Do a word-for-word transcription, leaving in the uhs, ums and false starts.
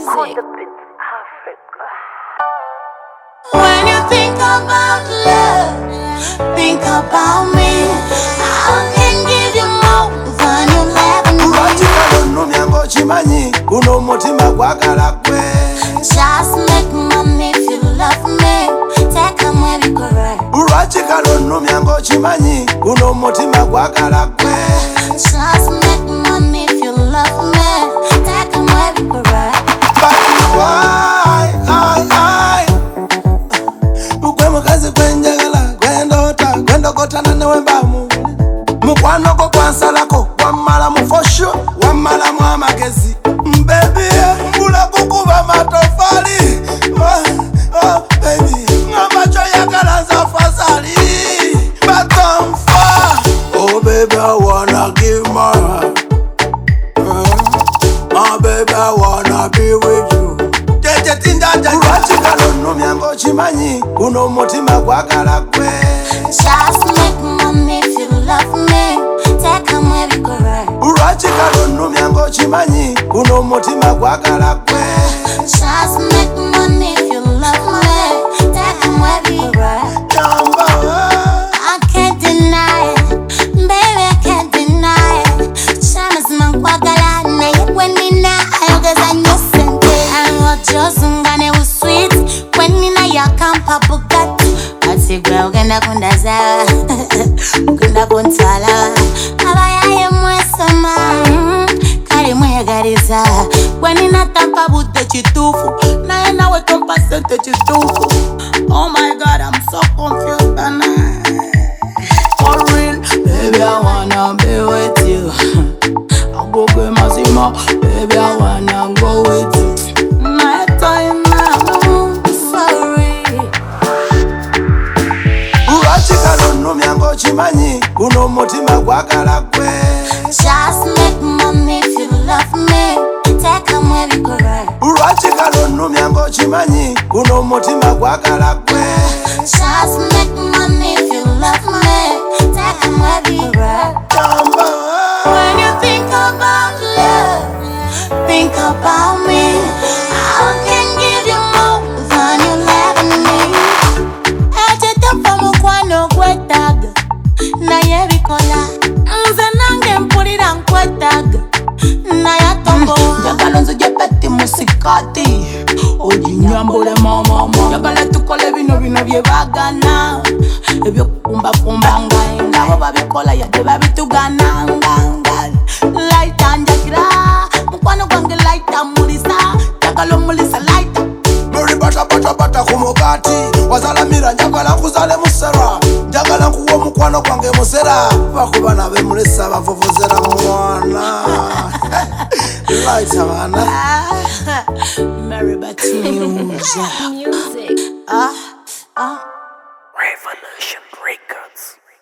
music. When you think about love, think about me. I can give you more than you ever need. Urachikalo numyango chimanyi uno mutima gwagala kwe. Just make money if you love me. Take a movie correct. Urachikalo numyango chimanyi uno mutima gwagala kwe. Just make money if you love me. Take a movie correct. But why, I, I ukwe mukazi kwenjagala kwendota kwendokotana newe mbamu mukwano ko kwansalako wamala mufosho wamala mu amagezi baby mbula kukuba matofali oh, oh baby ngamacho yakalanza fasali but don't fall. Oh baby I wanna give my heart. Oh baby I wanna be with you. Urachikalo numyango chimanyi uno mutima gwagala kwe. Just make money if you love me. Take a movie correct. Urachikalo numyango chimanyi uno mutima gwagala kwe. Just make money if you love me. Take a movie correct. Number one. I can't deny it, baby, I can't deny it. Shamas mankwagala na when me na ayogeza nyosente. Ango josungane u sweet when me na yakampa Bugatti. Ati gwe ugenda kundaza, ugenda kuntwala. Abayaye mwesoma, kali mwegaliza. When me na tampa bude chitufu, na ena we tompa sente chitufu. Oh my God, I'm so confused and I. For real, baby, I wanna be with you. I go get my zima, baby, I wanna go with you. My time now, sorry. Urachikalo numyango chimanyi uno mutima gwagala kwe. Just make money if you love me. Take a movie correct. Urachikalo numyango chimanyi uno mutima gwagala kwe. Just make money if you love me. Take a movie correct. Number one. When you think about love, think about me. I can give you more than you ever need. Ejete pa mukwano gwetaga na yebikola. Nze nange mpulira nkwetaga na yatombo. Njagala nze jepeti musikati ojinyambule mama. Njagala tukole bino bino byebagana ebyokukumbakumbanga nabo babikola yadde babitugananga. Laita njagira mukwano gwange laita mulisa njagala omulisa laita. Muri bata bata bata kumugati wazalamira njagala nkuzale musera njagala nkuwa mukwano gwange musera bakuba nabe mulisa bavuvuzera mwana. Light abana Mary Batinuja Music. ah ah Revolution Records.